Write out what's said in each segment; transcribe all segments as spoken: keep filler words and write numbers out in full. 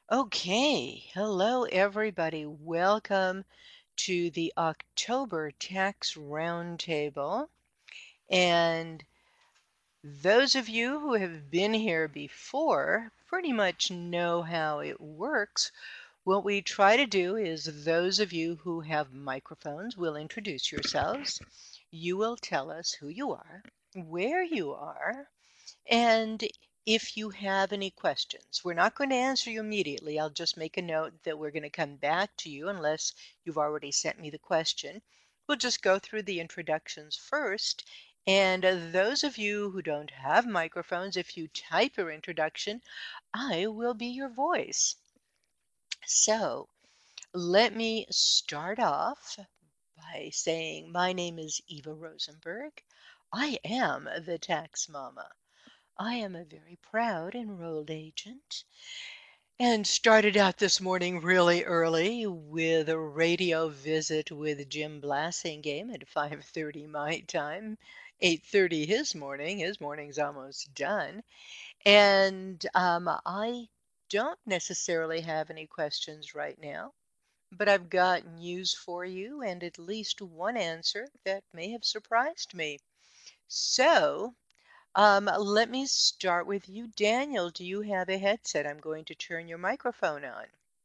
Okay, hello everybody. Welcome to the October Tax Roundtable. And those of you who have been here before pretty much know how it works. What we try to do is those of you who have microphones will introduce yourselves. You will tell us who you are, where you are, and if you have any questions. We're not going to answer you immediately. I'll just make a note that we're going to come back to you unless you've already sent me the question. We'll just go through the introductions first. And uh, those of you who don't have microphones, if you type your introduction, I will be your voice. So let me start off by saying my name is Eva Rosenberg. I am the tax mama. I am a very proud enrolled agent and started out this morning really early with a radio visit with Jim Blasingame at five thirty my time, eight thirty his morning. His morning's almost done. And um, I don't necessarily have any questions right now, but I've got news for you and at least one answer that may have surprised me. So, um, let me start with you. Daniel, do you have a headset? I'm going to turn your microphone on.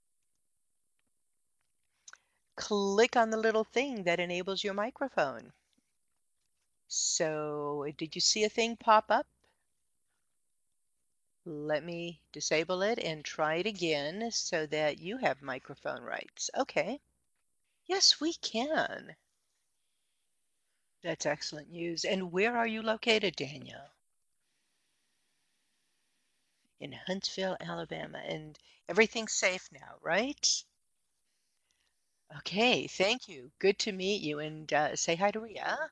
Click on the little thing that enables your microphone. So, did you see a thing pop up? Let me disable it and try it again so that you have microphone rights. Okay. Yes, we can. That's excellent news. And where are you located, Daniel? In Huntsville, Alabama. And everything's safe now, right? Okay, thank you. Good to meet you. And uh, say hi to Ria.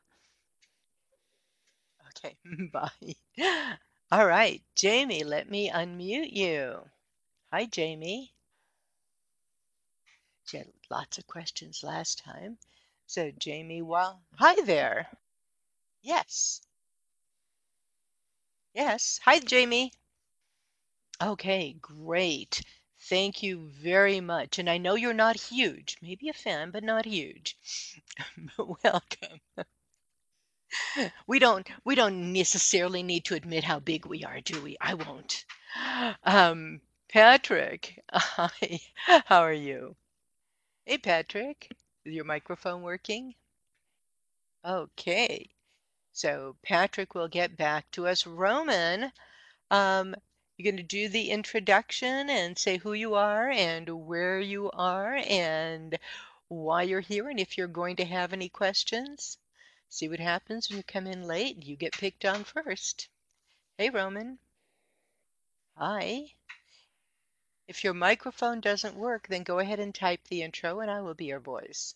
Okay, bye. All right, Jamie, let me unmute you. Hi, Jamie. She had lots of questions last time. So, Jamie, well, hi there. Yes, yes. Hi, Jamie. Okay, great. Thank you very much. And I know you're not huge, maybe a fan, but not huge. But welcome. We don't we don't necessarily need to admit how big we are, do we? I won't. Um, Patrick, hi. How are you? Hey, Patrick. Is your microphone working? Okay. So Patrick will get back to us. Roman, um, you're going to do the introduction and say who you are and where you are and why you're here and if you're going to have any questions. See what happens when you come in late. You get picked on first. Hey, Roman. Hi. If your microphone doesn't work, then go ahead and type the intro and I will be your voice.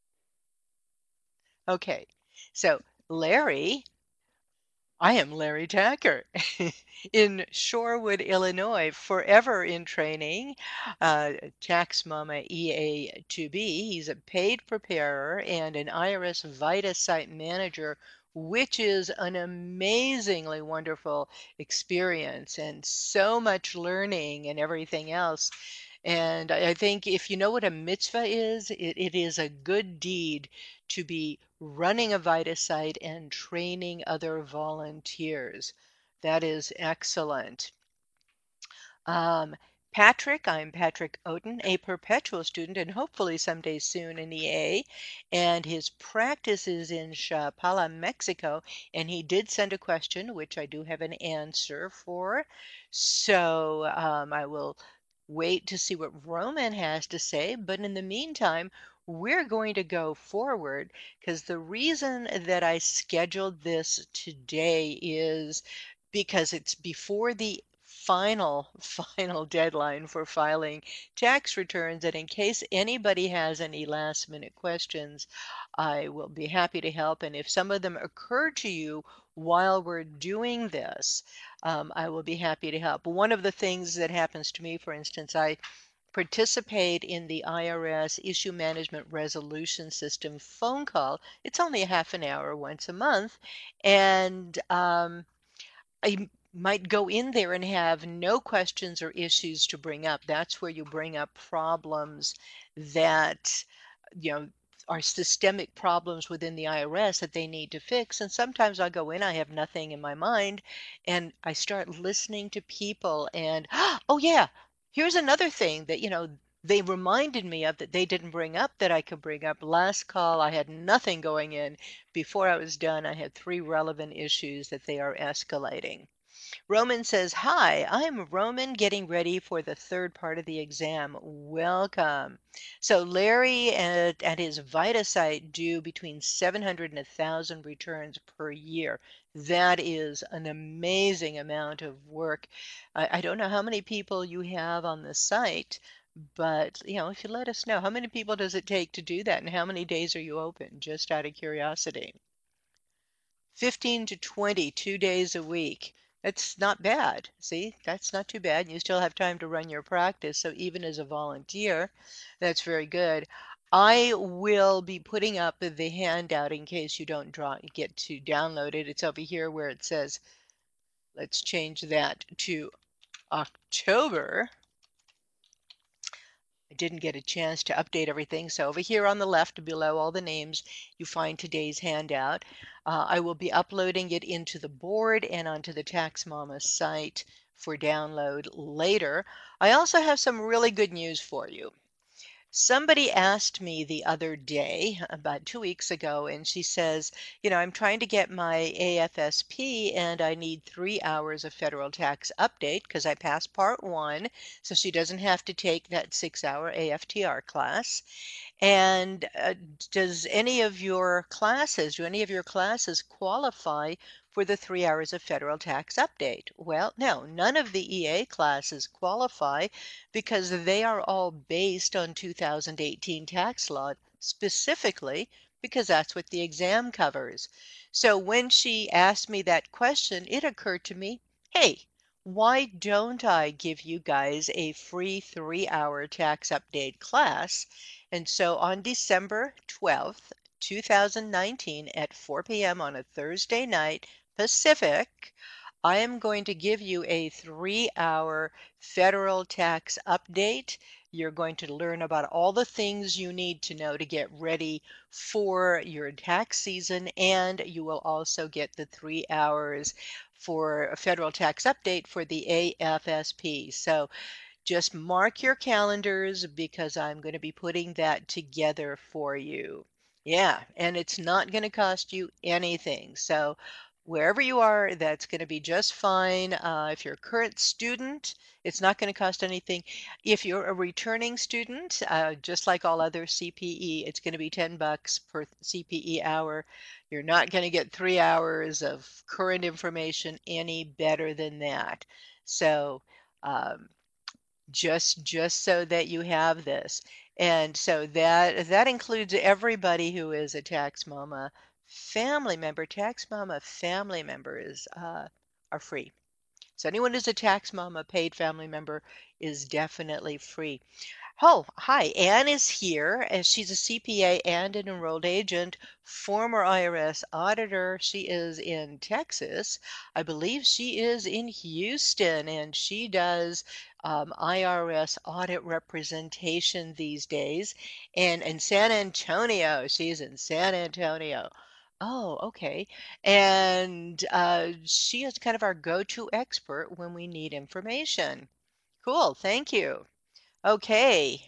Okay. So, Larry, I am Larry Tacker in Shorewood, Illinois, forever in training, uh, Tax Mama E A two B. He's a paid preparer and an I R S VITA site manager, which is an amazingly wonderful experience and so much learning and everything else. And I I think if you know what a mitzvah is, it, it is a good deed to be running a VITA site and training other volunteers. That is excellent. Um, Patrick, I'm Patrick Oden, a perpetual student and hopefully someday soon an E A. And his practice is in Chapala, Mexico. And he did send a question, which I do have an answer for. So um, I will wait to see what Roman has to say. But in the meantime, we're going to go forward because the reason that I scheduled this today is because it's before the final, final deadline for filing tax returns. And in case anybody has any last minute questions, I will be happy to help. And if some of them occur to you while we're doing this, um, I will be happy to help. One of the things that happens to me, for instance, I participate in the I R S Issue Management Resolution System phone call. It's only a half an hour once a month. And um, I might go in there and have no questions or issues to bring up. That's where you bring up problems that, you know, are systemic problems within the I R S that they need to fix. And sometimes I go in, I have nothing in my mind, and I start listening to people and, oh yeah, here's another thing that, you know, they reminded me of that they didn't bring up that I could bring up. Last call, I had nothing going in. Before I was done, I had three relevant issues that they are escalating. Roman says, "Hi, I'm Roman getting ready for the third part of the exam. Welcome." So Larry and, and his VitaSite do between seven hundred and one thousand returns per year. That is an amazing amount of work. I, I don't know how many people you have on the site, but you know, if you let us know, how many people does it take to do that, and how many days are you open, just out of curiosity? fifteen to twenty, two days a week. That's not bad. See, that's not too bad. You still have time to run your practice. So even as a volunteer, that's very good. I will be putting up the handout in case you don't draw, get to download it. It's over here where it says, let's change that to October. I didn't get a chance to update everything. So over here on the left below all the names, you find today's handout. Uh, I will be uploading it into the board and onto the Tax Mama site for download later. I also have some really good news for you. Somebody asked me the other day, about two weeks ago, and she says, you know, I'm trying to get my A F S P and I need three hours of federal tax update because I passed part one, so she doesn't have to take that six hour A F T R class. And uh, does any of your classes, do any of your classes qualify for the three hours of federal tax update? Well, no, none of the E A classes qualify because they are all based on two thousand eighteen tax law, specifically because that's what the exam covers. So when she asked me that question, it occurred to me, hey, why don't I give you guys a free three hour tax update class? And so on December twelfth, two thousand nineteen at four p m on a Thursday night Pacific, I am going to give you a three hour federal tax update. You're going to learn about all the things you need to know to get ready for your tax season, and you will also get the three hours for a federal tax update for the A F S P. So just mark your calendars because I'm going to be putting that together for you. Yeah, and it's not going to cost you anything. So wherever you are, that's going to be just fine. Uh, if you're a current student, it's not going to cost anything. If you're a returning student, uh, just like all other C P E, it's going to be ten bucks per C P E hour. You're not going to get three hours of current information any better than that. So, um, just just so that you have this. And so that that includes everybody who is a tax mama family member. Tax mama family members uh, are free. So anyone who's a tax mama paid family member is definitely free. Oh, hi. Anne is here, and she's a C P A and an enrolled agent, former I R S auditor. She is in Texas. I believe she is in Houston, and she does um, I R S audit representation these days. And in San Antonio, she's in San Antonio. Oh, okay. And uh, she is kind of our go-to expert when we need information. Cool, thank you. Okay,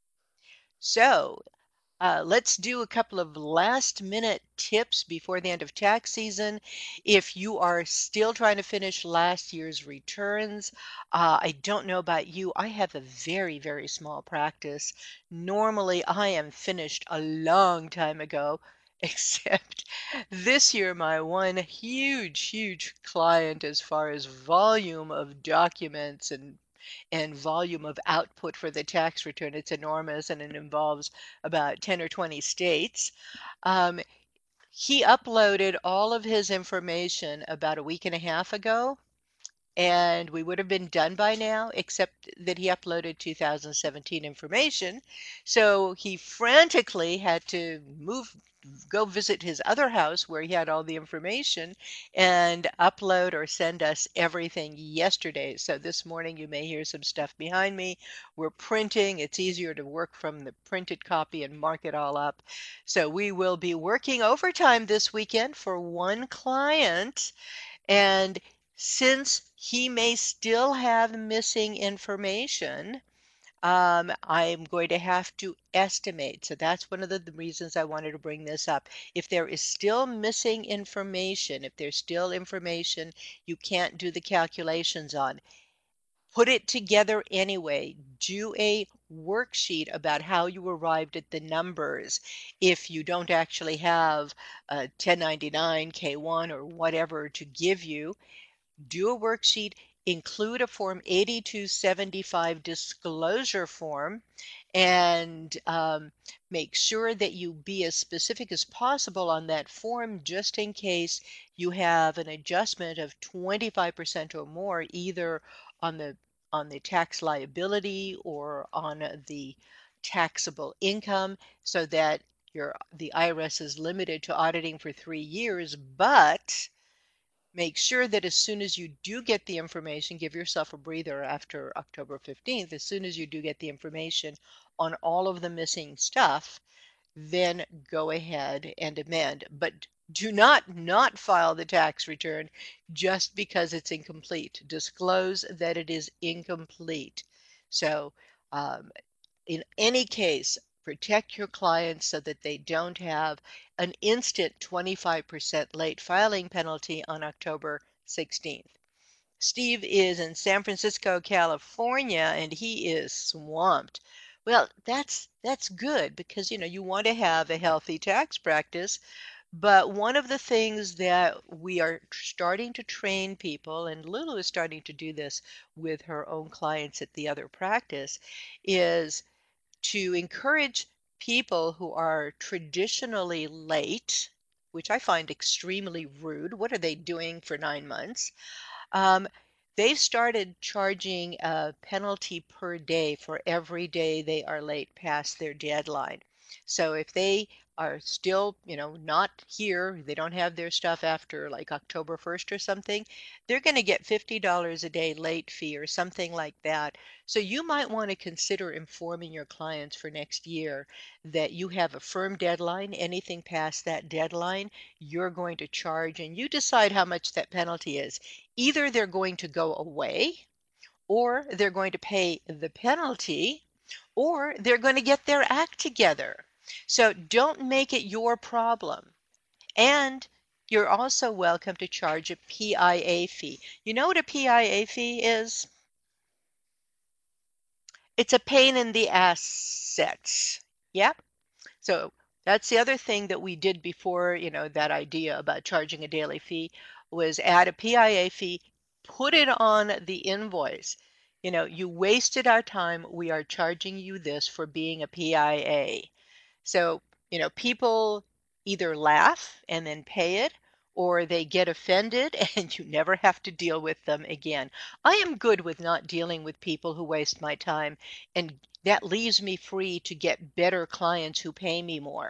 so uh, let's do a couple of last minute tips before the end of tax season. If you are still trying to finish last year's returns, uh, I don't know about you, I have a very, very small practice. Normally, I am finished a long time ago, except this year, my one huge, huge client as far as volume of documents and and volume of output for the tax return. It's enormous and it involves about ten or twenty states. Um, he uploaded all of his information about a week and a half ago. and we would have been done by now, except that he uploaded two thousand seventeen information. So he frantically had to move, go visit his other house where he had all the information and upload or send us everything yesterday. So this morning you may hear some stuff behind me. We're printing. It's easier to work from the printed copy and mark it all up. So we will be working overtime this weekend for one client, and since he may still have missing information, um, I'm going to have to estimate. So that's one of the, the reasons I wanted to bring this up. If there is still missing information, if there's still information you can't do the calculations on, put it together anyway. Do a worksheet about how you arrived at the numbers. If you don't actually have a ten ninety-nine, K one, or whatever to give you, do a worksheet, include a Form eighty-two seventy-five disclosure form, and um, make sure that you be as specific as possible on that form, just in case you have an adjustment of twenty-five percent or more, either on the on the tax liability or on the taxable income, so that your the I R S is limited to auditing for three years. But make sure that as soon as you do get the information, give yourself a breather after October fifteenth. As soon as you do get the information on all of the missing stuff, then go ahead and amend. But do not not file the tax return just because it's incomplete. Disclose that it is incomplete. So um, in any case, protect your clients so that they don't have an instant twenty-five percent late filing penalty on October sixteenth. Steve is in San Francisco, California, and he is swamped. Well, that's that's good, because you know you want to have a healthy tax practice, but one of the things that we are starting to train people, and Lulu is starting to do this with her own clients at the other practice, is to encourage people who are traditionally late, which I find extremely rude. What are they doing for nine months? Um, they've started charging a penalty per day for every day they are late past their deadline. So if they are still, you know, not here, they don't have their stuff after like October first or something, they're going to get fifty dollars a day late fee or something like that. So you might want to consider informing your clients for next year that you have a firm deadline. Anything past that deadline, you're going to charge, and you decide how much that penalty is. Either they're going to go away, or they're going to pay the penalty, or they're going to get their act together. So don't make it your problem. And you're also welcome to charge a P I A fee. You know what a P I A fee is? It's a pain in the assets. Yep. So that's the other thing that we did before, you know, that idea about charging a daily fee, was add a P I A fee, put it on the invoice. You know, you wasted our time. We are charging you this for being a P I A. So, you know, people either laugh and then pay it, or they get offended and you never have to deal with them again. I am good with not dealing with people who waste my time, and that leaves me free to get better clients who pay me more.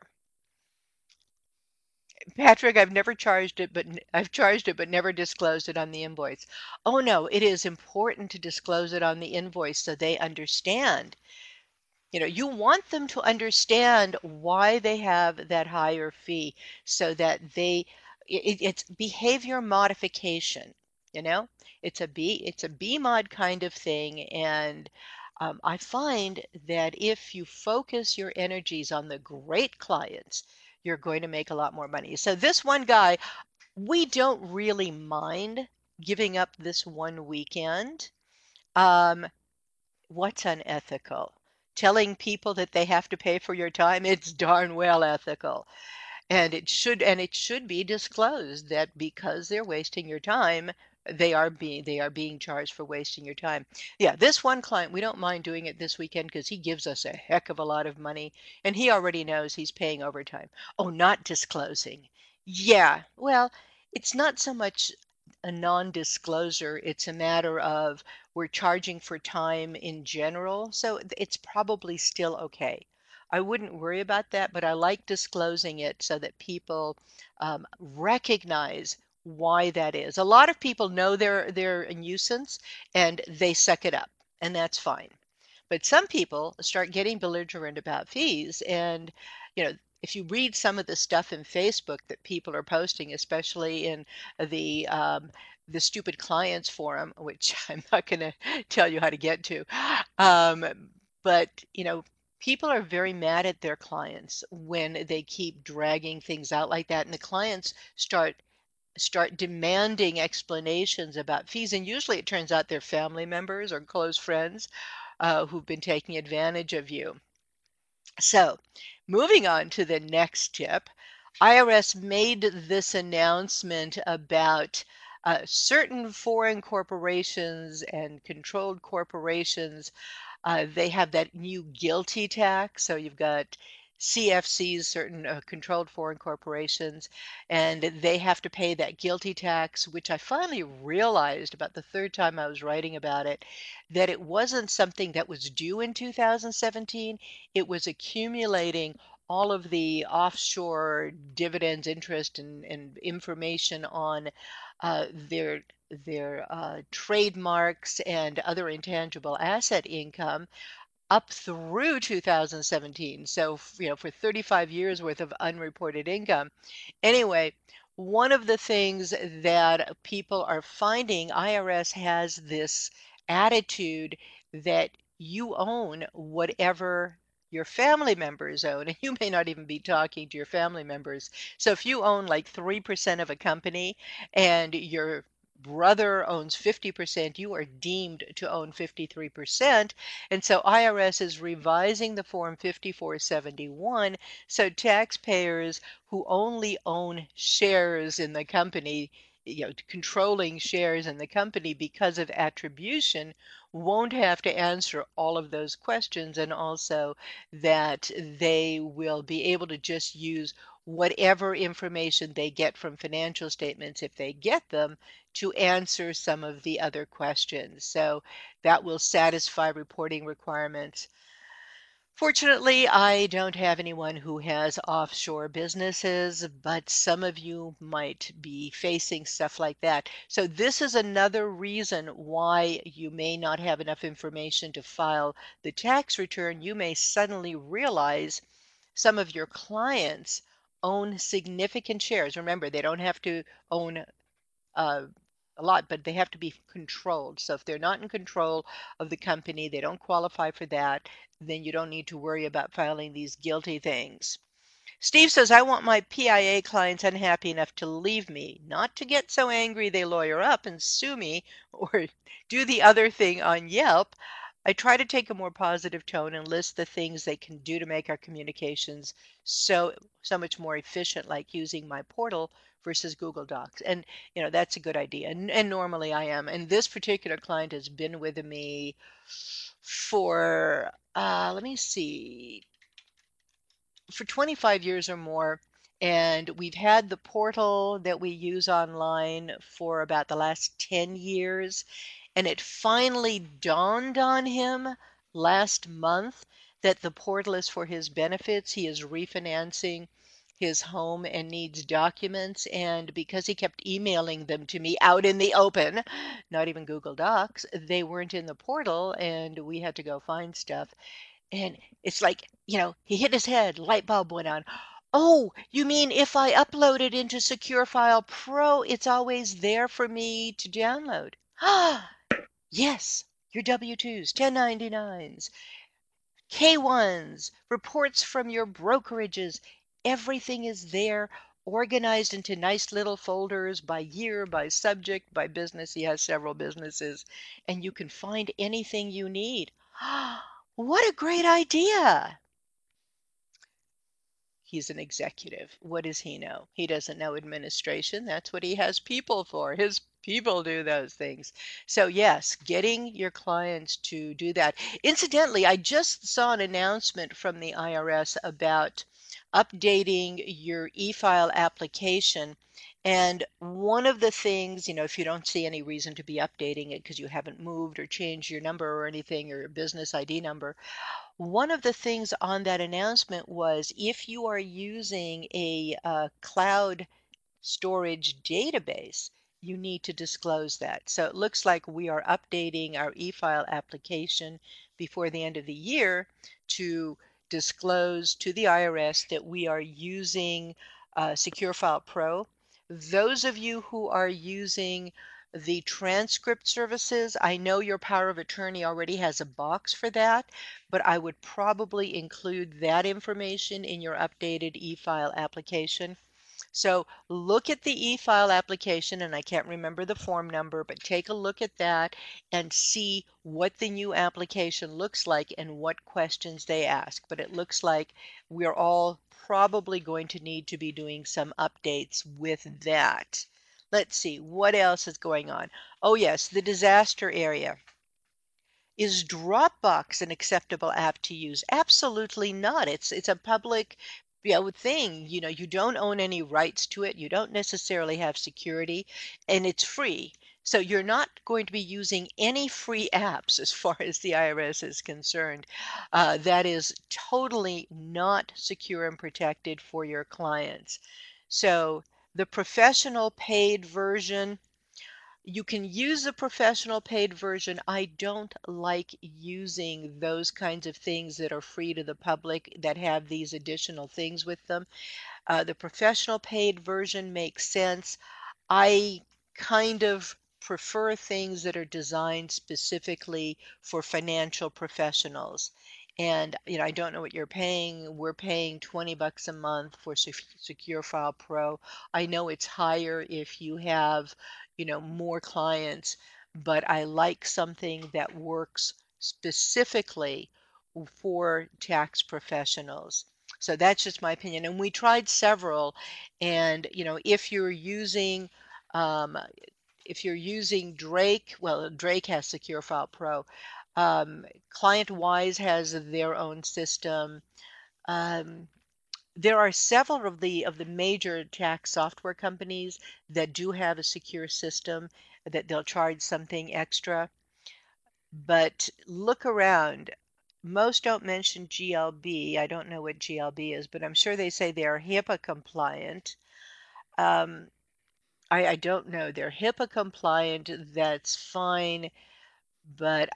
Patrick, I've never charged it, but I've charged it, but never disclosed it on the invoice. Oh no, it is important to disclose it on the invoice so they understand. You know, you want them to understand why they have that higher fee, so that they, it, it's behavior modification, you know, it's a B, it's a B mod kind of thing. And um, I find that if you focus your energies on the great clients, you're going to make a lot more money. So this one guy, we don't really mind giving up this one weekend. Um, What's unethical? Telling people that they have to pay for your time? It's darn well ethical. And it should and it should be disclosed that because they're wasting your time, they are being they are being charged for wasting your time. Yeah, this one client, we don't mind doing it this weekend because he gives us a heck of a lot of money, and he already knows he's paying overtime. Oh, not disclosing. Yeah, well, it's not so much. a non-disclosure. It's a matter of we're charging for time in general, so th- it's probably still okay. I wouldn't worry about that, but I like disclosing it so that people um, recognize why that is. A lot of people know they're they're a nuisance and they suck it up, and that's fine. But some people start getting belligerent about fees, and you know, if you read some of the stuff in Facebook that people are posting, especially in the um, the stupid clients forum, which I'm not going to tell you how to get to, um, but you know, people are very mad at their clients when they keep dragging things out like that, and the clients start start demanding explanations about fees, and usually it turns out they're family members or close friends uh, who've been taking advantage of you. So, moving on to the next tip, I R S made this announcement about uh, certain foreign corporations and controlled corporations. Uh, they have that new GILTI tax. So you've got C F Cs, certain uh, controlled foreign corporations, and they have to pay that GILTI tax, which I finally realized about the third time I was writing about it, that it wasn't something that was due in two thousand seventeen. It was accumulating all of the offshore dividends, interest, and, and information on uh, their their uh, trademarks and other intangible asset income up through two thousand seventeen. So, f- you know, for thirty-five years worth of unreported income. Anyway, one of the things that people are finding, I R S has this attitude that you own whatever your family members own, and you may not even be talking to your family members. So if you own like three percent of a company and your brother owns fifty percent, you are deemed to own fifty-three percent. And so I R S is revising the Form fifty-four seventy-one so taxpayers who only own shares in the company, you know, controlling shares in the company because of attribution, won't have to answer all of those questions, and also that they will be able to just use whatever information they get from financial statements, if they get them, to answer some of the other questions. So that will satisfy reporting requirements. Fortunately, I don't have anyone who has offshore businesses, but some of you might be facing stuff like that. So this is another reason why you may not have enough information to file the tax return. You may suddenly realize some of your clients own significant shares. Remember, they don't have to own uh, a lot, but they have to be controlled. So if they're not in control of the company, they don't qualify for that, then you don't need to worry about filing these GILTI things. Steve says, I want my P I A clients unhappy enough to leave me, not to get so angry they lawyer up and sue me or do the other thing on Yelp. I try to take a more positive tone and list the things they can do to make our communications so so much more efficient, like using my portal versus Google Docs. And you know, that's a good idea. And, and normally I am. And this particular client has been with me for uh, let me see, for twenty-five years or more. And we've had the portal that we use online for about the last ten years. And it finally dawned on him last month that the portal is for his benefits. He is refinancing his home and needs documents. And because he kept emailing them to me out in the open, not even Google Docs, they weren't in the portal, and we had to go find stuff. And it's like, you know, he hit his head, light bulb went on. Oh, you mean if I upload it into Secure File Pro, it's always there for me to download? Ah, yes, your W two's, ten ninety-nines, K ones, reports from your brokerages. Everything is there, organized into nice little folders by year, by subject, by business. He has several businesses, and you can find anything you need. What a great idea! He's an executive. What does he know? He doesn't know administration. That's what he has people for. His people do those things. So, yes, getting your clients to do that. Incidentally, I just saw an announcement from the I R S about updating your e-file application. And one of the things, you know, if you don't see any reason to be updating it because you haven't moved or changed your number or anything or your business I D number, one of the things on that announcement was if you are using a uh, cloud storage database, you need to disclose that. So it looks like we are updating our e-file application before the end of the year to disclose to the I R S that we are using uh, Secure File Pro. Those of you who are using the transcript services, I know your power of attorney already has a box for that, but I would probably include that information in your updated e-file application. So look at the e-file application, and I can't remember the form number, but take a look at that and see what the new application looks like and what questions they ask. But it looks like we're all probably going to need to be doing some updates with that. Let's see, what else is going on? Oh yes, the disaster area. Is Dropbox an acceptable app to use? Absolutely not. It's it's a public, you know, thing. You know, you don't own any rights to it. You don't necessarily have security, and it's free. So you're not going to be using any free apps as far as the I R S is concerned. Uh, that is totally not secure and protected for your clients. So the professional paid version, you can use the professional paid version. I don't like using those kinds of things that are free to the public that have these additional things with them. Uh, the professional paid version makes sense. I kind of prefer things that are designed specifically for financial professionals. And you know, I don't know what you're paying. We're paying twenty bucks a month for Secure File Pro. I know it's higher if you have, you know, more clients, but I like something that works specifically for tax professionals. So that's just my opinion. And we tried several, and you know, if you're using um, if you're using Drake, well, Drake has Secure File Pro. Um, ClientWise has their own system. Um, there are several of the of the major tax software companies that do have a secure system that they'll charge something extra. But look around. Most don't mention G L B. I don't know what G L B is, but I'm sure they say they are HIPAA compliant. Um, I, I don't know. They're HIPAA compliant. That's fine. But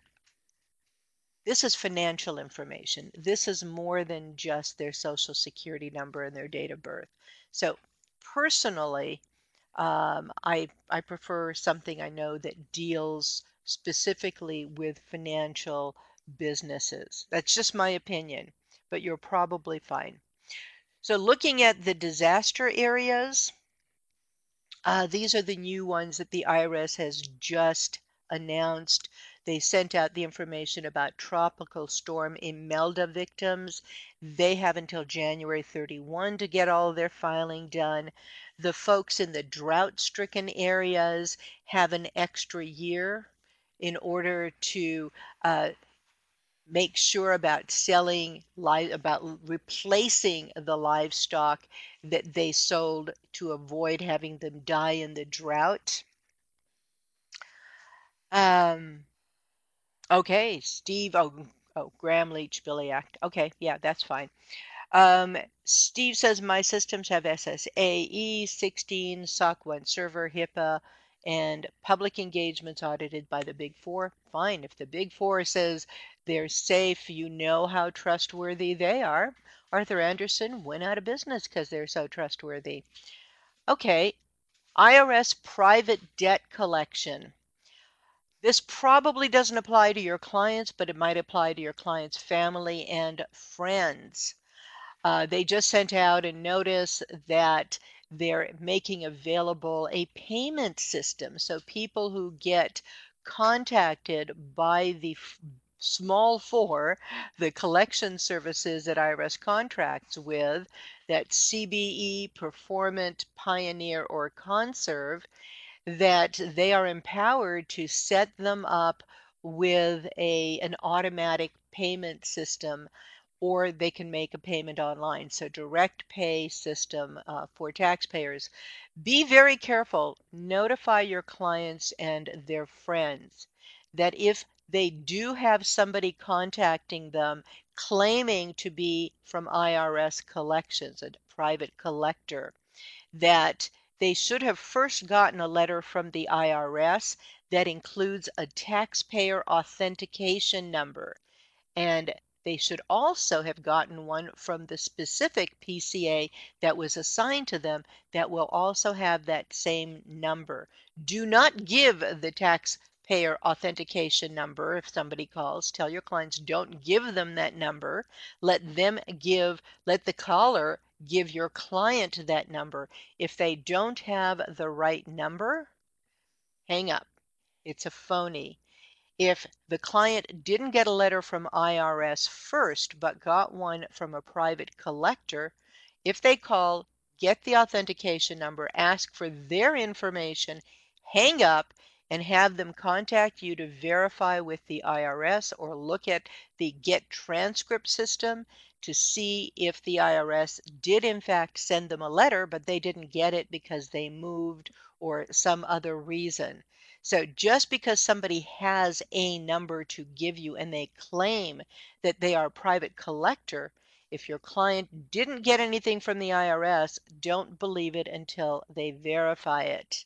this is financial information. This is more than just their social security number and their date of birth. So personally, um, I, I prefer something I know that deals specifically with financial businesses. That's just my opinion, but you're probably fine. So looking at the disaster areas, uh, these are the new ones that the I R S has just announced. They sent out the information about Tropical Storm Imelda victims. They have until January thirty-first to get all their filing done. The folks in the drought-stricken areas have an extra year in order to uh, make sure about selling live about replacing the livestock that they sold to avoid having them die in the drought. Um, okay, Steve. Oh, oh, Graham Leach, Billy Act. Okay, yeah, that's fine. Um, Steve says my systems have S S A, E sixteen, S O C one server, HIPAA, and public engagements audited by the Big Four. Fine. If the Big Four says they're safe, you know how trustworthy they are. Arthur Andersen went out of business because they're so trustworthy. Okay, I R S private debt collection. This probably doesn't apply to your clients, but it might apply to your clients' family and friends. Uh, they just sent out a notice that they're making available a payment system. So people who get contacted by the f- small four, the collection services that I R S contracts with, that C B E, Performant, Pioneer, or Conserve, that they are empowered to set them up with a an automatic payment system or they can make a payment online. So direct pay system uh, for taxpayers. Be very careful. Notify your clients and their friends that if they do have somebody contacting them claiming to be from I R S collections, a private collector, that they should have first gotten a letter from the I R S that includes a taxpayer authentication number. And they should also have gotten one from the specific P C A that was assigned to them that will also have that same number. Do not give the taxpayer authentication number if somebody calls. Tell your clients don't give them that number. Let them give, let the caller give your client that number. If they don't have the right number, hang up. It's a phony. If the client didn't get a letter from I R S first, but got one from a private collector, if they call, get the authentication number, ask for their information, hang up, and have them contact you to verify with the I R S or look at the Get Transcript system to see if the I R S did in fact send them a letter, but they didn't get it because they moved or some other reason. So just because somebody has a number to give you and they claim that they are a private collector, if your client didn't get anything from the I R S, don't believe it until they verify it.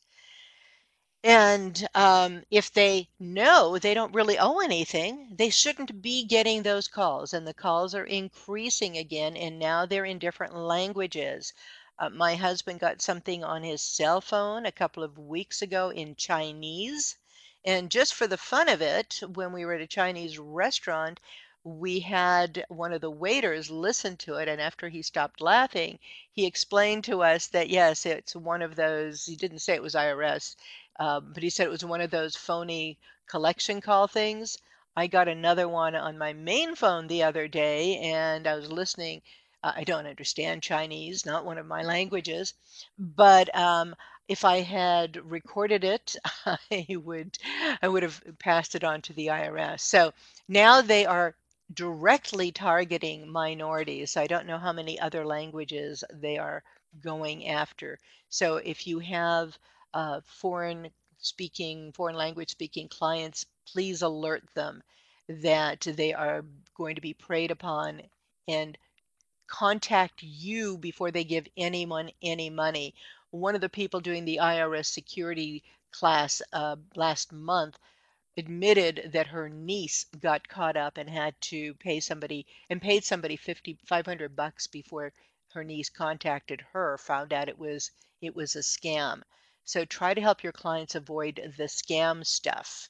And um, if they know they don't really owe anything, they shouldn't be getting those calls. And the calls are increasing again, and now they're in different languages. Uh, my husband got something on his cell phone a couple of weeks ago in Chinese. And just for the fun of it, when we were at a Chinese restaurant, we had one of the waiters listen to it. And after he stopped laughing, he explained to us that, yes, it's one of those, he didn't say it was I R S, um, but he said it was one of those phony collection call things. I got another one on my main phone the other day, and I was listening. Uh, I don't understand Chinese, not one of my languages, but um, if I had recorded it, I would I would have passed it on to the I R S. So now they are directly targeting minorities. I don't know how many other languages they are going after. So if you have uh, foreign speaking, foreign language speaking clients, please alert them that they are going to be preyed upon and contact you before they give anyone any money. One of the people doing the I R S security class uh, last month admitted that her niece got caught up and had to pay somebody and paid somebody fifty, five hundred bucks before her niece contacted her, found out it was it was a scam. So try to help your clients avoid the scam stuff.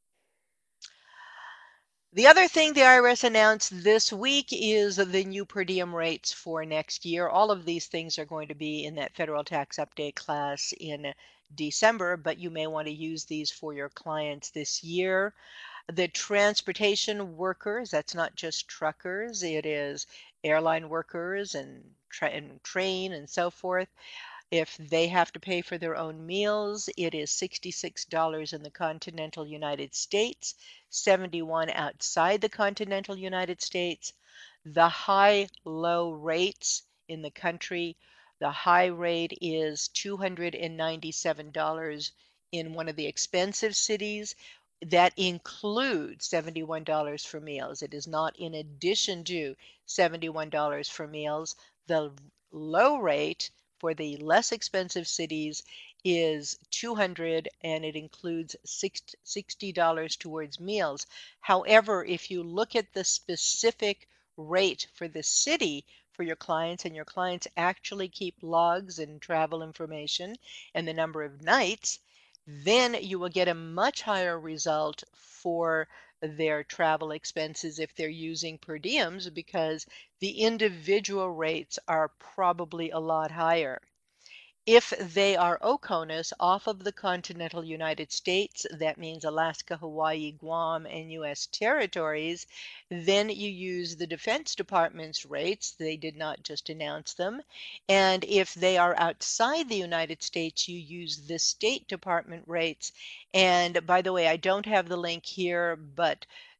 The other thing the I R S announced this week is the new per diem rates for next year. All of these things are going to be in that federal tax update class in December, but you may want to use these for your clients this year. The transportation workers, that's not just truckers, it is airline workers and, tra and train and so forth. If they have to pay for their own meals, it is sixty-six dollars in the continental United States, seventy-one outside the continental United States. The high-low rates in the country, the high rate is two hundred ninety-seven dollars in one of the expensive cities. That includes seventy-one dollars for meals. It is not in addition to seventy-one dollars for meals. The low rate for the less expensive cities is two hundred dollars and it includes sixty dollars towards meals. However, if you look at the specific rate for the city for your clients and your clients actually keep logs and travel information and the number of nights, then you will get a much higher result for their travel expenses if they're using per diems because the individual rates are probably a lot higher. If they are OCONUS off of the continental United States, that means Alaska, Hawaii, Guam, and U S territories, then you use the Defense Department's rates. They did not just announce them. And if they are outside the United States, you use the State Department rates. And by the way, I don't have the link here, but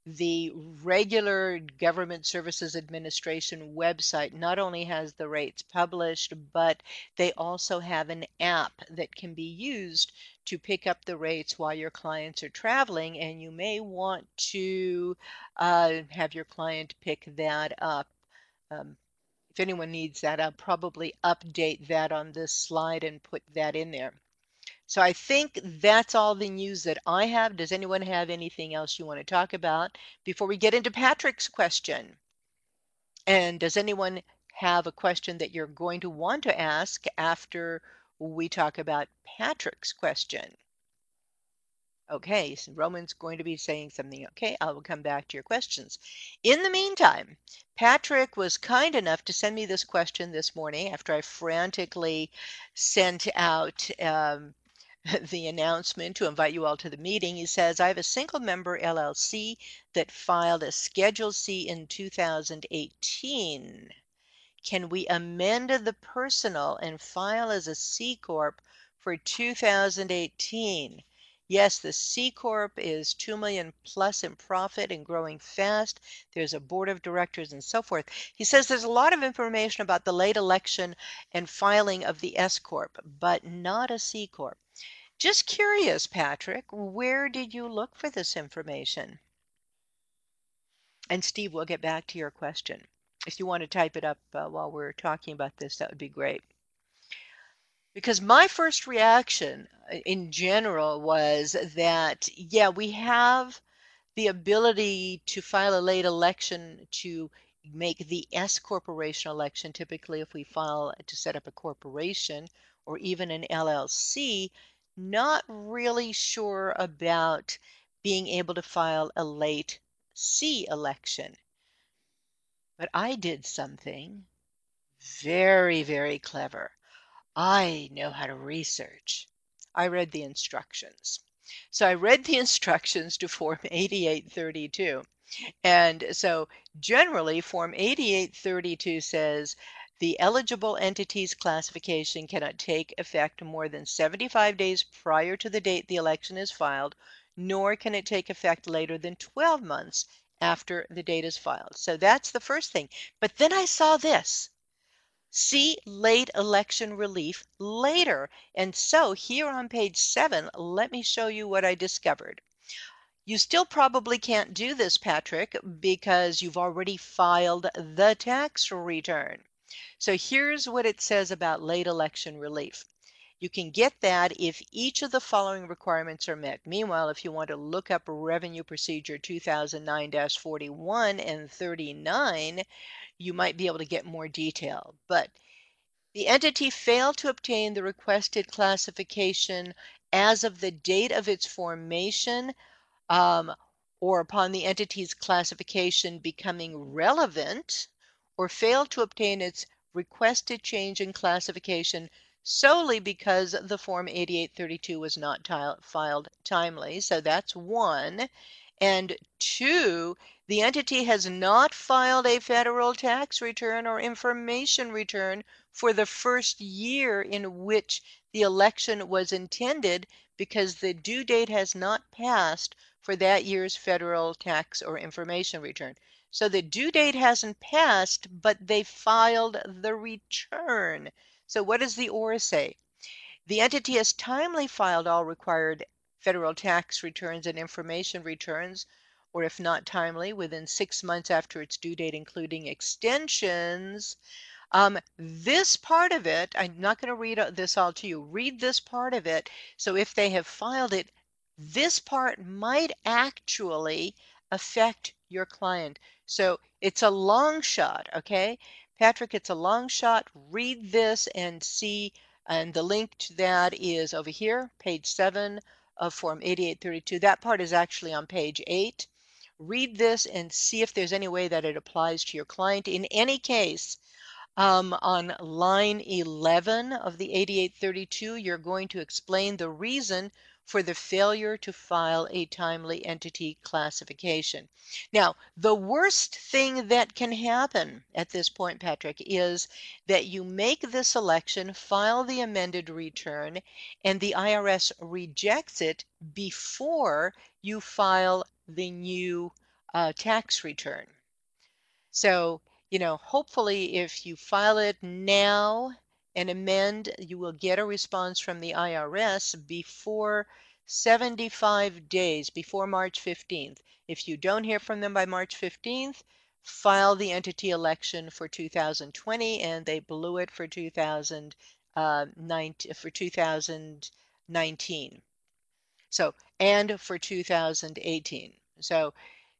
the regular Government Services Administration website not only has the rates published, but they also have an app that can be used to pick up the rates while your clients are traveling, and you may want to uh, have your client pick that up. Um, if anyone needs that, I'll probably update that on this slide and put that in there. So I think that's all the news that I have. Does anyone have anything else you want to talk about before we get into Patrick's question? And does anyone have a question that you're going to want to ask after we talk about Patrick's question? Okay, so Roman's going to be saying something. Okay, I will come back to your questions. In the meantime, Patrick was kind enough to send me this question this morning after I frantically sent out um, the announcement to invite you all to the meeting. He says, I have a single member L L C that filed a Schedule C in two thousand eighteen. Can we amend the personal and file as a C Corp for two thousand eighteen? Yes, the C Corp is two million plus in profit and growing fast. There's a board of directors and so forth. He says there's a lot of information about the late election and filing of the S Corp, but not a C Corp. Just curious, Patrick, where did you look for this information? And Steve, we'll get back to your question. If you want to type it up uh, while we're talking about this, that would be great. Because my first reaction uh, in general was that, yeah, we have the ability to file a late election to make the S corporation election. Typically, if we file to set up a corporation or even an L L C, not really sure about being able to file a late C election. But I did something very, very clever. I know how to research. I read the instructions. So I read the instructions to Form eighty-eight thirty-two. And so generally, Form eighty-eight thirty-two says the eligible entity's classification cannot take effect more than seventy-five days prior to the date the election is filed, nor can it take effect later than twelve months after the date is filed. So that's the first thing. But then I saw this. See late election relief later. And so here on page seven, let me show you what I discovered. You still probably can't do this, Patrick, because you've already filed the tax return. So here's what it says about late election relief. You can get that if each of the following requirements are met. Meanwhile, if you want to look up Revenue Procedure two thousand nine dash forty-one and thirty-nine, you might be able to get more detail. But the entity failed to obtain the requested classification as of the date of its formation, um, or upon the entity's classification becoming relevant, or failed to obtain its requested change in classification solely because the Form eighty-eight thirty-two was not filed timely. So that's one. And two, the entity has not filed a federal tax return or information return for the first year in which the election was intended, because the due date has not passed for that year's federal tax or information return. So the due date hasn't passed, but they filed the return. So what does the O R say? The entity has timely filed all required federal tax returns and information returns, or if not timely, within six months after its due date, including extensions. Um, this part of it, I'm not going to read this all to you. Read this part of it. So if they have filed it, this part might actually affect your client. So it's a long shot, okay? Patrick, it's a long shot. Read this and see, and the link to that is over here, page seven of Form eighty-eight thirty-two. That part is actually on page eight. Read this and see if there's any way that it applies to your client. In any case, um, on line eleven of the eighty-eight thirty-two, you're going to explain the reason for the failure to file a timely entity classification. Now, the worst thing that can happen at this point, Patrick, is that you make this election, file the amended return, and the I R S rejects it before you file the new uh, tax return. So, you know, hopefully if you file it now and amend, you will get a response from the I R S before seventy-five days, before March fifteenth. If you don't hear from them by March fifteenth, file the entity election for two thousand twenty, and they blew it for two thousand nineteen, for two thousand nineteen. So, and for two thousand eighteen. So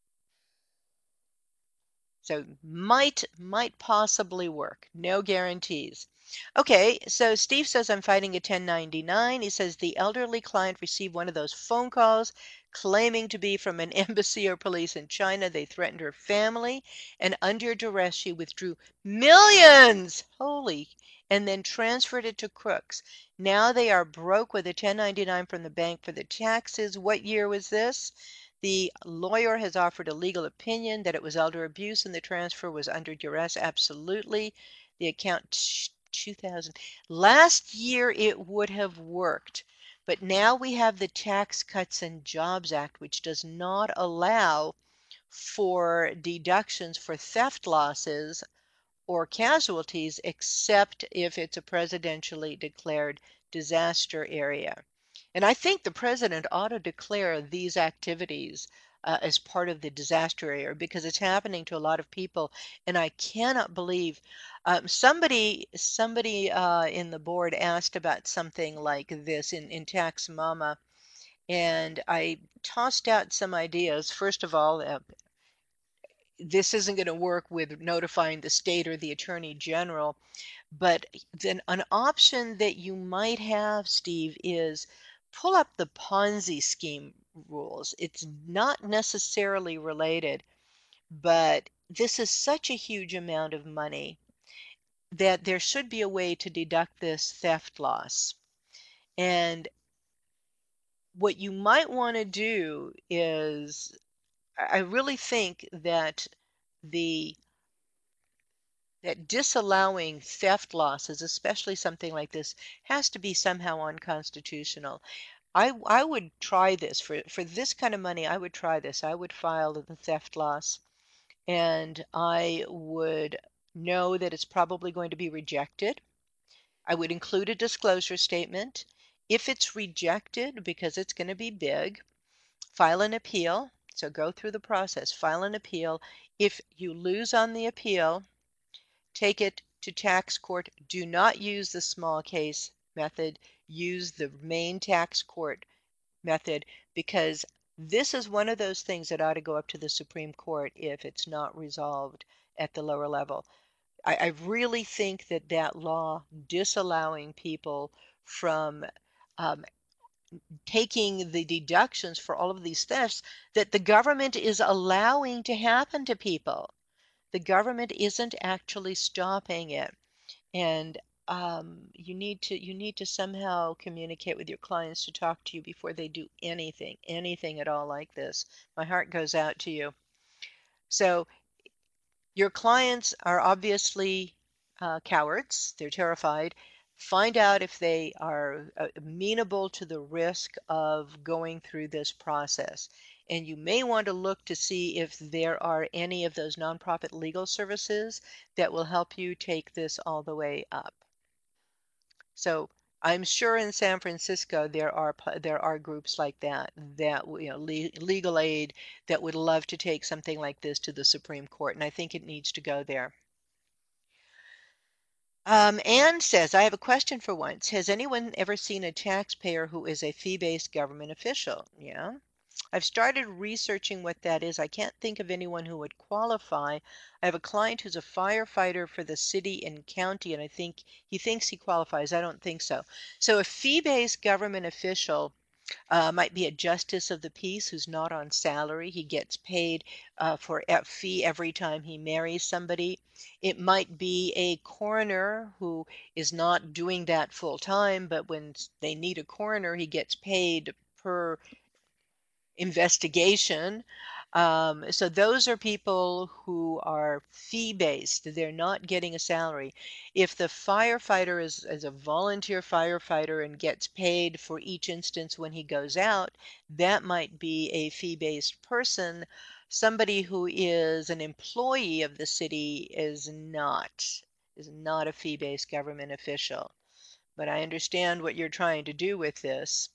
So might might possibly work. No guarantees. Okay, so Steve says I'm fighting a ten ninety-nine. He says the elderly client received one of those phone calls claiming to be from an embassy or police in China. They threatened her family, and under duress she withdrew millions. Holy. And then transferred it to Crooks. Now they are broke with a ten ninety-nine from the bank for the taxes. What year was this? The lawyer has offered a legal opinion that it was elder abuse and the transfer was under duress. Absolutely. The account two thousand. Last year it would have worked, but now we have the Tax Cuts and Jobs Act, which does not allow for deductions for theft losses or casualties except if it's a presidentially declared disaster area. And I think the president ought to declare these activities uh, as part of the disaster area because it's happening to a lot of people. And I cannot believe um, somebody somebody uh, in the board asked about something like this in, in Tax Mama. And I tossed out some ideas. First of all, uh, this isn't going to work with notifying the state or the attorney general. But then an option that you might have, Steve, is pull up the Ponzi scheme rules. It's not necessarily related, but this is such a huge amount of money that there should be a way to deduct this theft loss. And what you might want to do is, I really think that the that disallowing theft losses, especially something like this, has to be somehow unconstitutional. I I would try this for for this kind of money. I would try this. I would file the theft loss, and I would know that it's probably going to be rejected. I would include a disclosure statement. If it's rejected, because it's going to be big, file an appeal. So go through the process, file an appeal. If you lose on the appeal, take it to tax court. Do not use the small case method. Use the main tax court method because this is one of those things that ought to go up to the Supreme Court if it's not resolved at the lower level. I, I really think that that law disallowing people from um, taking the deductions for all of these thefts that the government is allowing to happen to people. The government isn't actually stopping it. And um, you need to you need to somehow communicate with your clients to talk to you before they do anything, anything at all like this. My heart goes out to you. So your clients are obviously uh, cowards. They're terrified. Find out if they are uh, amenable to the risk of going through this process. And you may want to look to see if there are any of those nonprofit legal services that will help you take this all the way up. So I'm sure in San Francisco there are there are groups like that that you know le legal aid that would love to take something like this to the Supreme Court, and I think it needs to go there. Um, Anne says, I have a question for once. Has anyone ever seen a taxpayer who is a fee-based government official? Yeah. I've started researching what that is. I can't think of anyone who would qualify. I have a client who's a firefighter for the city and county, and I think he thinks he qualifies. I don't think so. So a fee-based government official uh, might be a justice of the peace who's not on salary. He gets paid uh, for a fee every time he marries somebody. It might be a coroner who is not doing that full time, but when they need a coroner, he gets paid per investigation. Um, so those are people who are fee-based. They're not getting a salary. If the firefighter is, is a volunteer firefighter and gets paid for each instance when he goes out, that might be a fee-based person. Somebody who is an employee of the city is not is not a fee-based government official. But I understand what you're trying to do with this.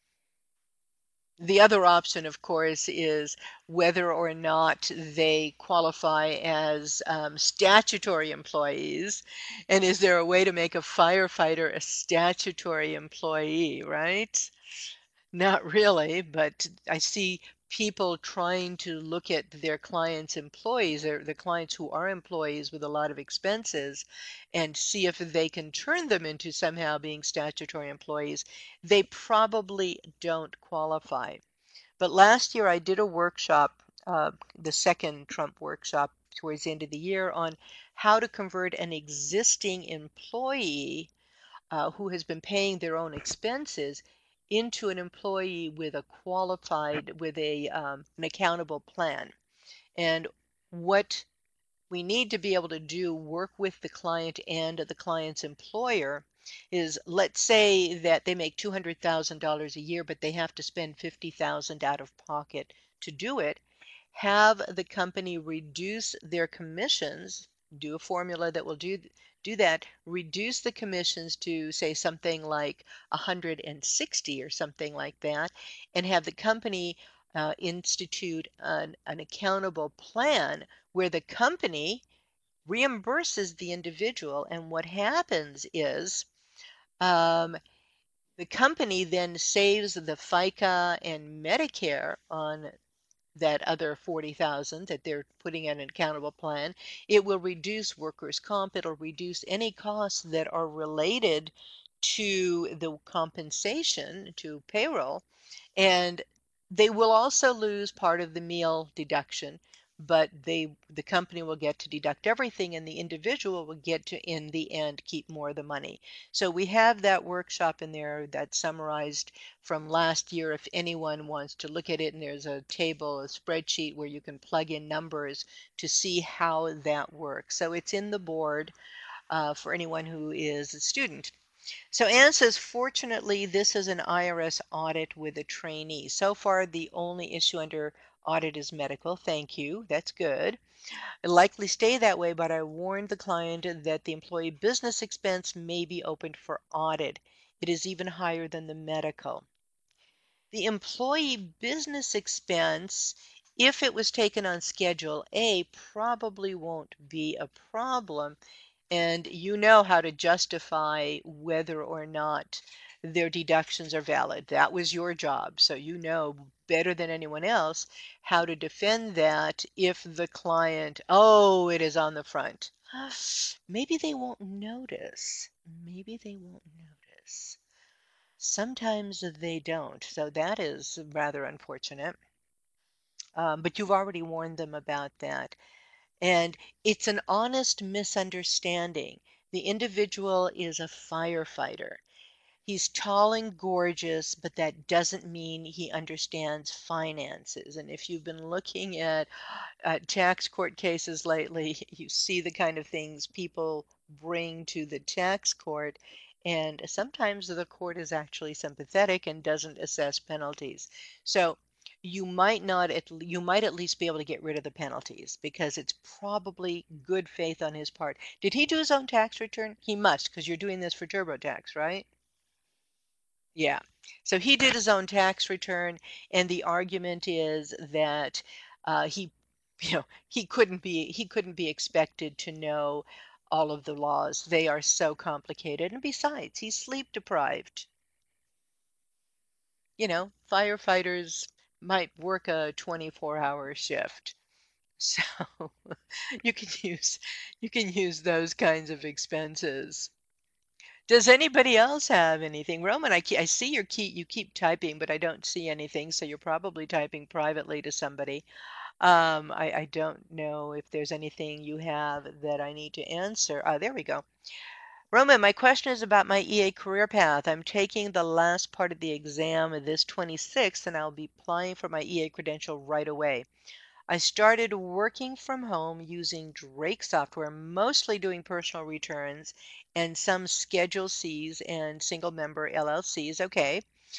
The other option, of course, is whether or not they qualify as um, statutory employees. And is there a way to make a firefighter a statutory employee, right? Not really, but I see people trying to look at their clients' employees or the clients who are employees with a lot of expenses and see if they can turn them into somehow being statutory employees. They probably don't qualify. But last year I did a workshop, uh, the second Trump workshop towards the end of the year, on how to convert an existing employee uh, who has been paying their own expenses into an employee with a qualified, with a um, an accountable plan. And what we need to be able to do, work with the client and the client's employer, is let's say that they make two hundred thousand dollars a year, but they have to spend fifty thousand dollars out of pocket to do it. Have the company reduce their commissions, do a formula that will do do that, reduce the commissions to say something like one hundred sixty or something like that, and have the company uh, institute an, an accountable plan where the company reimburses the individual. And what happens is um, the company then saves the FICA and Medicare on that other forty thousand that they're putting in an accountable plan. It will reduce workers' comp. It'll reduce any costs that are related to the compensation, to payroll, and they will also lose part of the meal deduction, but they the company will get to deduct everything and the individual will get to, in the end, keep more of the money. So we have that workshop in there that's summarized from last year if anyone wants to look at it, and there's a table, a spreadsheet where you can plug in numbers to see how that works. So it's in the board uh, for anyone who is a student. So Anne says, fortunately, this is an I R S audit with a trainee. So far, the only issue under audit is medical. Thank you. That's good. It'll likely stay that way, but I warned the client that the employee business expense may be opened for audit. It is even higher than the medical. The employee business expense, if it was taken on Schedule A, probably won't be a problem, and you know how to justify whether or not their deductions are valid. That was your job, so you know better than anyone else how to defend that if the client, oh, it is on the front. Maybe they won't notice. Maybe they won't notice. Sometimes they don't, so that is rather unfortunate. Um, but you've already warned them about that. And it's an honest misunderstanding. The individual is a firefighter. He's tall and gorgeous, but that doesn't mean he understands finances. And if you've been looking at uh, tax court cases lately, you see the kind of things people bring to the tax court. And sometimes the court is actually sympathetic and doesn't assess penalties. So you might not at you might at least be able to get rid of the penalties because it's probably good faith on his part. Did he do his own tax return? He must, because you're doing this for TurboTax, right? Yeah. So he did his own tax return, and the argument is that uh, he, you know, he couldn't be he couldn't be expected to know all of the laws. They are so complicated, and besides, he's sleep deprived. You know, firefighters might work a twenty-four hour shift. So you can use you can use those kinds of expenses. Does anybody else have anything? Roman, I, ke- I see your key, you keep typing, but I don't see anything, so you're probably typing privately to somebody. Um, I, I don't know if there's anything you have that I need to answer. Ah, there we go. Roman, my question is about my E A career path. I'm taking the last part of the exam this twenty-sixth, and I'll be applying for my E A credential right away. I started working from home using Drake software, mostly doing personal returns and some Schedule Cs and single member L L Cs. Okay.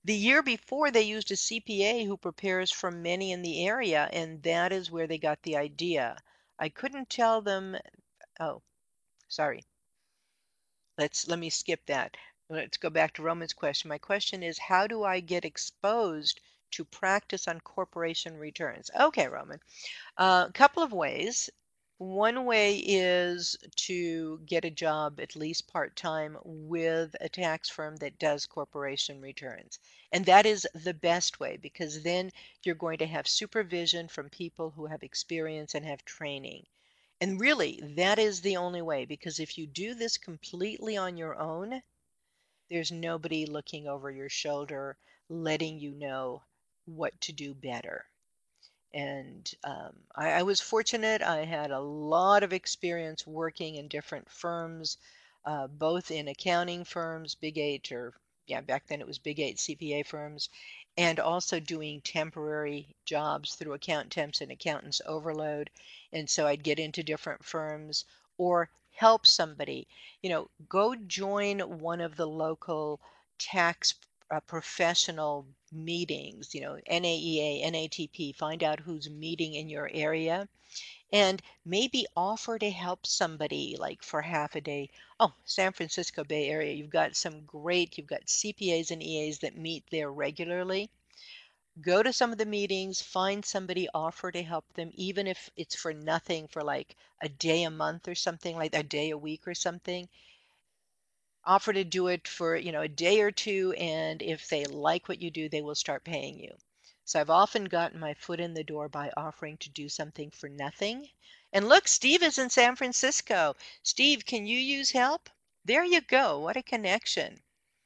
The year before, they used a C P A who prepares for many in the area, and that is where they got the idea. I couldn't tell them. Oh, sorry. Let's let me skip that. Let's go back to Roman's question. My question is, how do I get exposed to practice on corporation returns? Okay, Roman. A couple of ways. One way is to get a job, at least part-time, with a tax firm that does corporation returns. And that is the best way because then you're going to have supervision from people who have experience and have training. And really, that is the only way because if you do this completely on your own, there's nobody looking over your shoulder, letting you know what to do better. And um, I, I was fortunate. I had a lot of experience working in different firms, uh, both in accounting firms, Big Eight, or yeah, back then it was Big Eight C P A firms, and also doing temporary jobs through Account Temps and Accountants Overload. And so I'd get into different firms or help somebody, you know, go join one of the local tax uh, professional meetings, you know, N A E A, N A T P, find out who's meeting in your area and maybe offer to help somebody like for half a day. Oh, San Francisco Bay Area, you've got some great, you've got C P As and E As that meet there regularly. Go to some of the meetings, find somebody, offer to help them, even if it's for nothing for like a day a month or something, like a day a week or something. Offer to do it for, you know, a day or two, and if they like what you do, they will start paying you. So I've often gotten my foot in the door by offering to do something for nothing. And look, Steve is in San Francisco. Steve, can you use help? There you go. What a connection.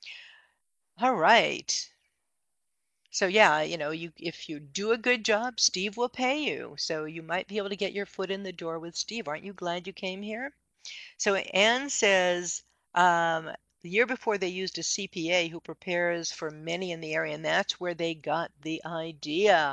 All right. So yeah, you know, you if you do a good job, Steve will pay you. So you might be able to get your foot in the door with Steve. Aren't you glad you came here? So Anne says, um, the year before they used a C P A who prepares for many in the area, and that's where they got the idea.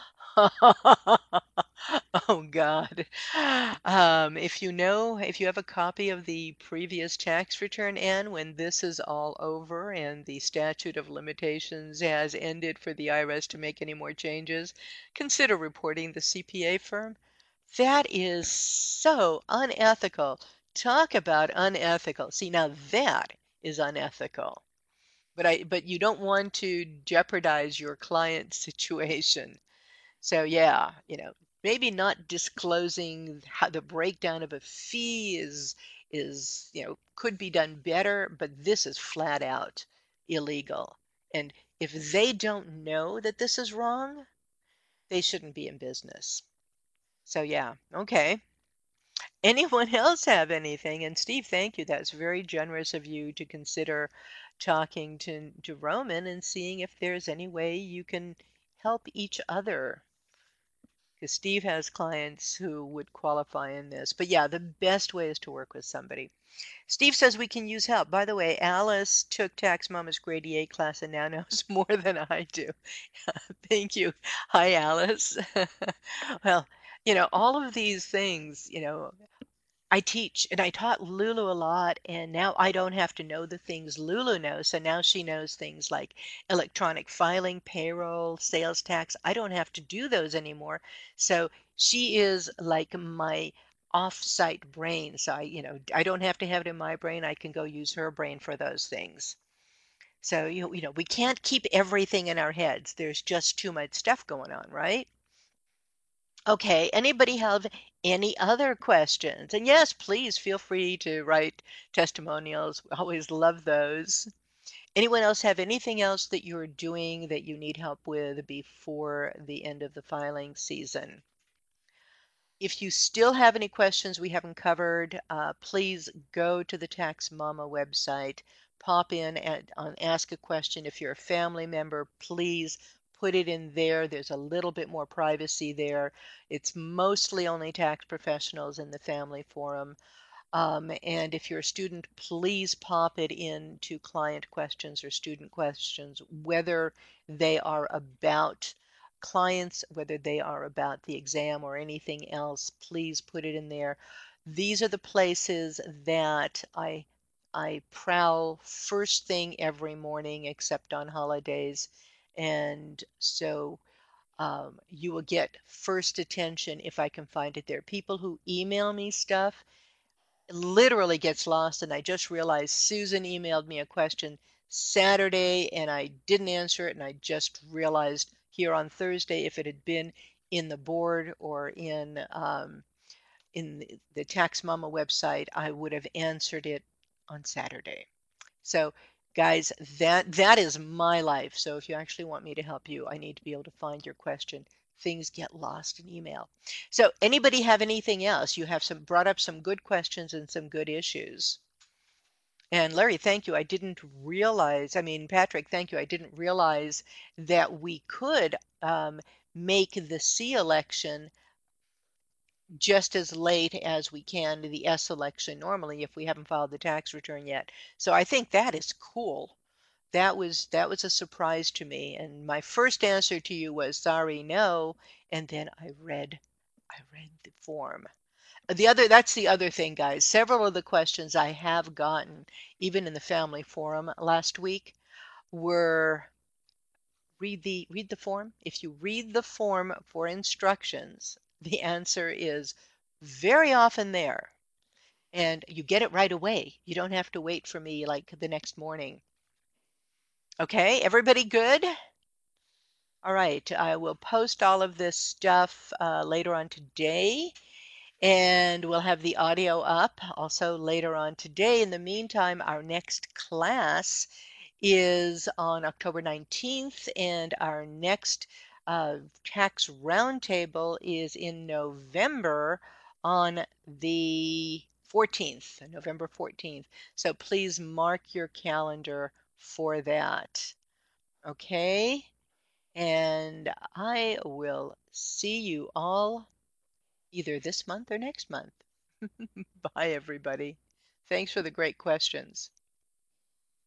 Oh God. Um, if you know, if you have a copy of the previous tax return, Anne, when this is all over and the statute of limitations has ended for the I R S to make any more changes, consider reporting the C P A firm. That is so unethical. Talk about unethical. See, now that is unethical. But I but you don't want to jeopardize your client's situation. So yeah, you know, maybe not disclosing how the breakdown of a fee is is, you know, could be done better, but this is flat out illegal. And if they don't know that this is wrong, they shouldn't be in business. So yeah, okay. Anyone else have anything? And Steve, thank you. That's very generous of you to consider talking to, to Roman and seeing if there's any way you can help each other. Because Steve has clients who would qualify in this. But yeah, the best way is to work with somebody. Steve says we can use help. By the way, Alice took Tax Mama's grade eight class and now knows more than I do. Thank you. Hi, Alice. Well, you know, all of these things, you know, I teach and I taught Lulu a lot, and now I don't have to know the things Lulu knows. So now she knows things like electronic filing, payroll, sales tax. I don't have to do those anymore. So she is like my off-site brain. So I, you know, I don't have to have it in my brain. I can go use her brain for those things. So you, you know, we can't keep everything in our heads. There's just too much stuff going on, right? Okay, anybody have any other questions? And yes, please feel free to write testimonials. We always love those. Anyone else have anything else that you're doing that you need help with before the end of the filing season? If you still have any questions we haven't covered, uh, please go to the Tax Mama website, pop in and on Ask a Question. If you're a family member, please put it in there. There's a little bit more privacy there. It's mostly only tax professionals in the family forum. Um, and if you're a student, please pop it into client questions or student questions, whether they are about clients, whether they are about the exam or anything else, please put it in there. These are the places that I I prowl first thing every morning except on holidays. And so um, you will get first attention if I can find it there. People who email me stuff, it literally gets lost. And I just realized Susan emailed me a question Saturday and I didn't answer it. And I just realized here on Thursday, if it had been in the board or in um, in the, the Tax Mama website, I would have answered it on Saturday. So guys, that that is my life. So if you actually want me to help you, I need to be able to find your question. Things get lost in email. So anybody have anything else? You have some brought up some good questions and some good issues. And Larry, thank you. I didn't realize, I mean, Patrick, thank you. I didn't realize that we could um, make the C election just as late as we can to the S election normally if we haven't filed the tax return yet. So I think that is cool. That was that was a surprise to me. And my first answer to you was sorry, no. And then I read I read the form. The other that's the other thing, guys. Several of the questions I have gotten, even in the family forum last week, were read the read the form. If you read the form for instructions, the answer is very often there. And you get it right away. You don't have to wait for me like the next morning. Okay, everybody good? All right, I will post all of this stuff uh, later on today, and we'll have the audio up also later on today. In the meantime, our next class is on October nineteenth, and our next uh, tax roundtable is in November on the fourteenth, November fourteenth. So please mark your calendar for that. Okay? And I will see you all either this month or next month. Bye, everybody. Thanks for the great questions.